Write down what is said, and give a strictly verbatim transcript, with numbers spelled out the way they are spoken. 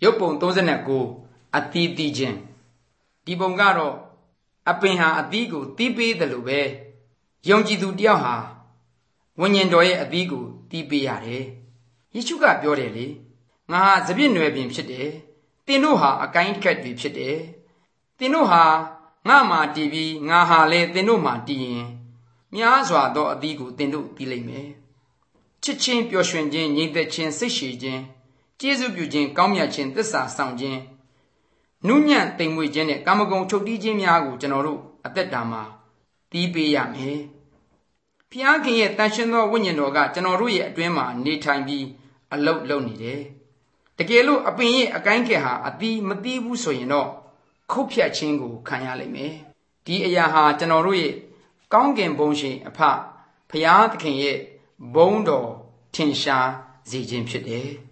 ရုပ်ပုံသုံးဆကိုအသီးသီးခြင်းဒီပုံကတော့အပင်ဟာအသီးကိုတီးပေးတယ်လို့ပဲယုံကြည်သူတယောက်ဟာဝိညာဉ်တော်ရဲ့အသီးကိုတီးပေးရတယ်ယေရှုကပြောတယ်လေငါဟာစပြည့်နွယ်ပင်ဖြစ်တယ်သင်တို့ဟာအကိုင်းခက်တွေဖြစ်တယ်သင်တို့ဟာငါမှတည်ပြီးငါဟာလည်းသင်တို့မှတည်ရင်များစွာသောအသီးကိုသင်တို့တီးလိမ့်မယ်ချစ်ချင်းပျော်ရွှင်ခြင်းညီသက်ခြင်းစိတ်ရှည်ခြင်းကျေးဇူးပြုခြင်းကောင်းမြတ်ခြင်းသစ္စာဆောင်ခြင်းနုညံ့သိမ်မွေ့ခြင်းနဲ့ကာမဂုဏ်ချုပ်တီးခြင်းများကိုကျွန်တော်တို့အသက်တာမှာတီးပေးရမယ်ဖျားခင်ရဲ့တန်ရှင်းသောဝိညာဉ်တော်ကကျွန်တော်တို့ရဲ့အတွင်းမှာနေထိုင်ပြီးအလုတ်လုံနေတယ်တကယ်လို့အပင်ရဲ့အကိုင်းခက်ဟာအသီးမတီးဘူးဆိုရင်တော့ခုတ်ဖြတ်ခြင်းကိုခံရလိမ့်မယ်ဒီအရာဟာကျွန်တော်တို့ရဲ့ကောင်းကင်ဘုံရှင်အဖဖျားသခင်ရဲ့ဘုန်းတော်ထင်ရှားစေခြင်းဖြစ်တယ်